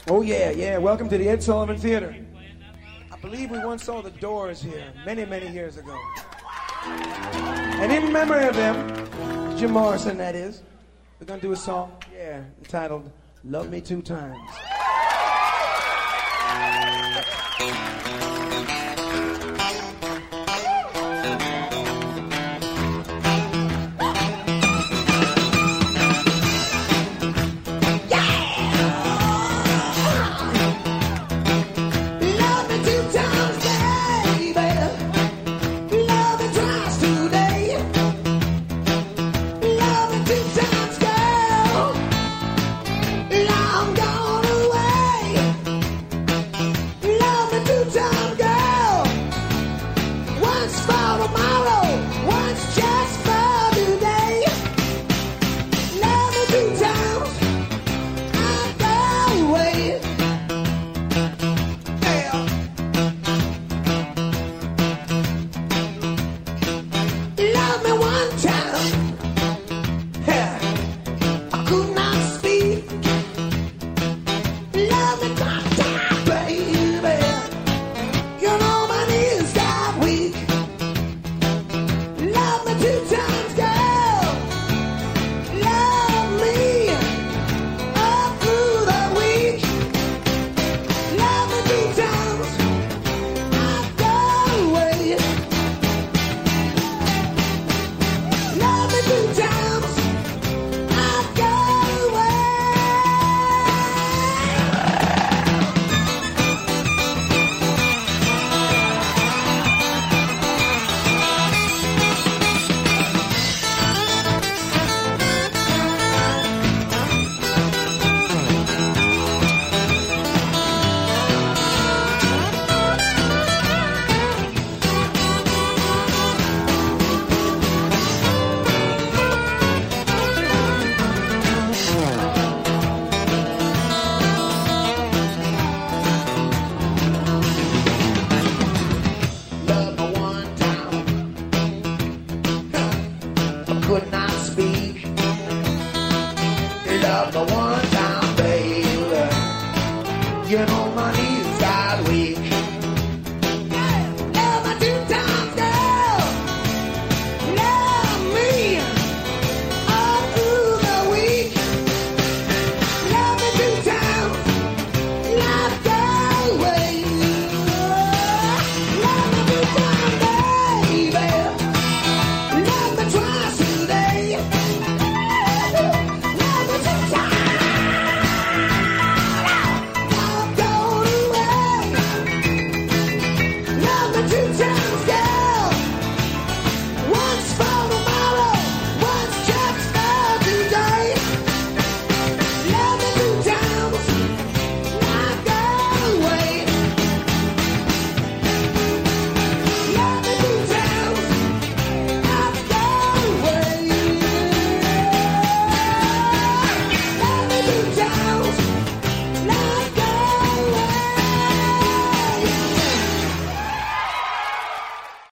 Oh, yeah, yeah. Welcome to the Ed Sullivan Theater. I believe we once saw the Doors here many, many years ago. And in memory of them, Jim Morrison, that is, we're going to do a song, yeah, entitled Love Me Two Times. Could not speak. Love me one time, baby. You know